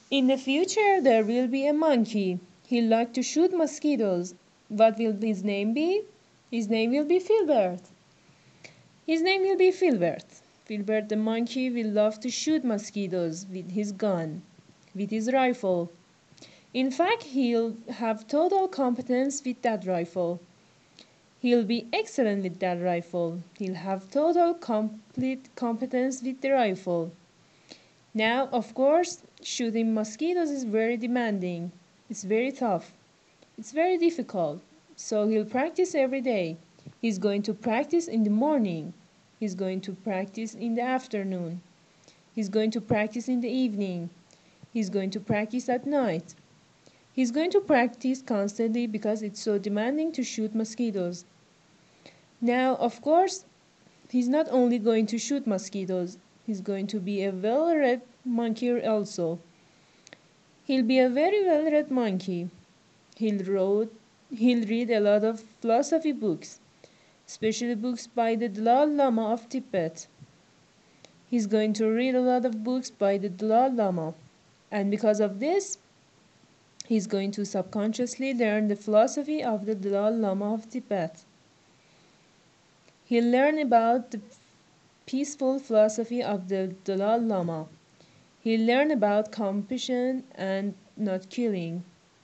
In the future, there will be a monkey. He likes to shoot mosquitoes. What will his name be? His name will be Filbert. His name will be Filbert. Filbert the monkey will love to shoot mosquitoes with his gun, with his rifle. In fact, he'll have total competence with that rifle. He'll be excellent with that rifle. He'll have total complete competence with the rifle. Now, of course, shooting mosquitoes is very demanding. It's very tough. It's very difficult. So he'll practice every day. He's going to practice in the morning. He's going to practice in the afternoon. He's going to practice in the evening. He's going to practice at night. He's going to practice constantly because it's so demanding to shoot mosquitoes. Now, of course, he's not only going to shoot mosquitoes, he's going to be a well-read monkey also. He'll be a very well-read monkey. He'll read a lot of philosophy books, especially books by the Dalai Lama of Tibet. He's going to read a lot of books by the Dalai Lama. And because of this, he's going to subconsciously learn the philosophy of the Dalai Lama of Tibet. He'll learn about the peaceful philosophy of the Dalai Lama. He'll learn about compassion and not killing.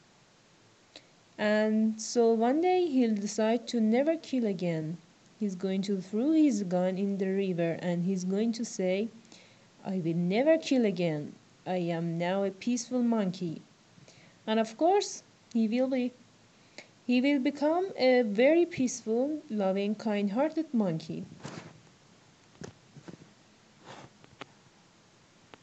And so one day he'll decide to never kill again. He's going to throw his gun in the river and he's going to say, I will never kill again. I am now a peaceful monkey. And of course, he will become a very peaceful, loving, kind-hearted monkey.